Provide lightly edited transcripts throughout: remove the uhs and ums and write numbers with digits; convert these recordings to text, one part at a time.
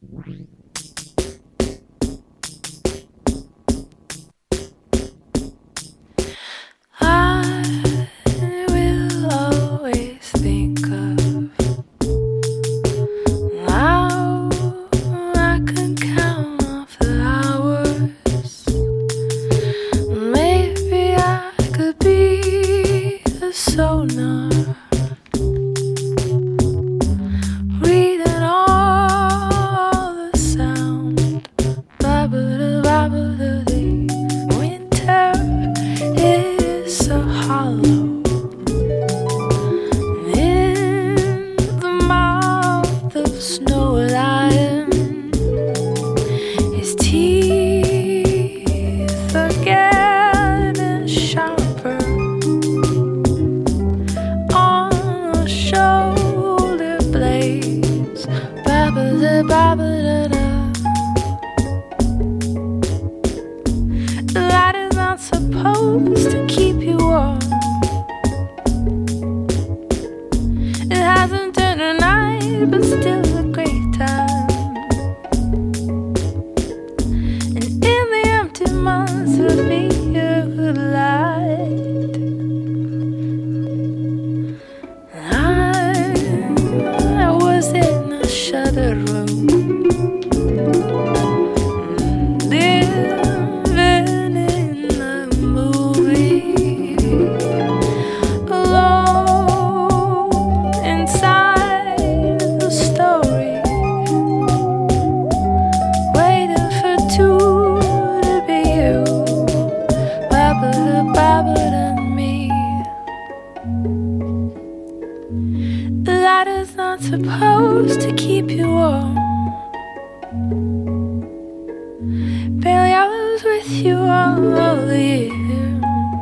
I will always think of how I can count off the hours. Maybe I could be a sonar, reading all the sound. Ba-ba-da-ba-ba-da-dee. Winter is so hollow. In the mouth of Snow Lion, his teeth are getting sharper on the shoulder blades. Ba-ba-da-ba-ba-da-da. Light is not supposed to keep you warm. It hasn't turned a night, but still a great time. And in the empty months of be a good light. I was in a shuttered room, living in a movie, alone inside the story, waiting for two to be you, Baba and me. The light is not supposed to keep you warm. Barely I was with you all the year.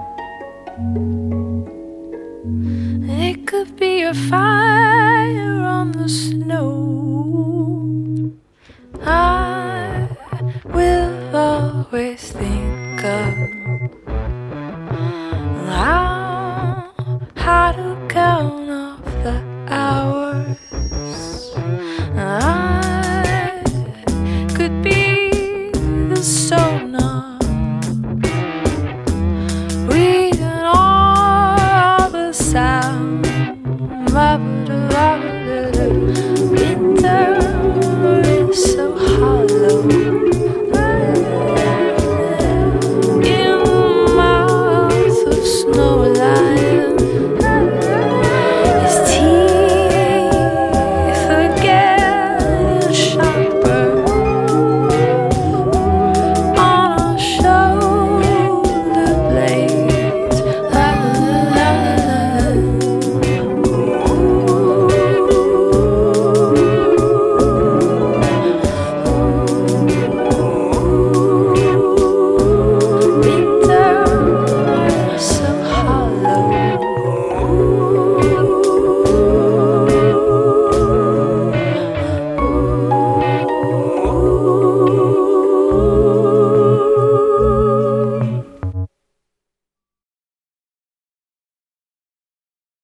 It could be a fire on the snow. I will always think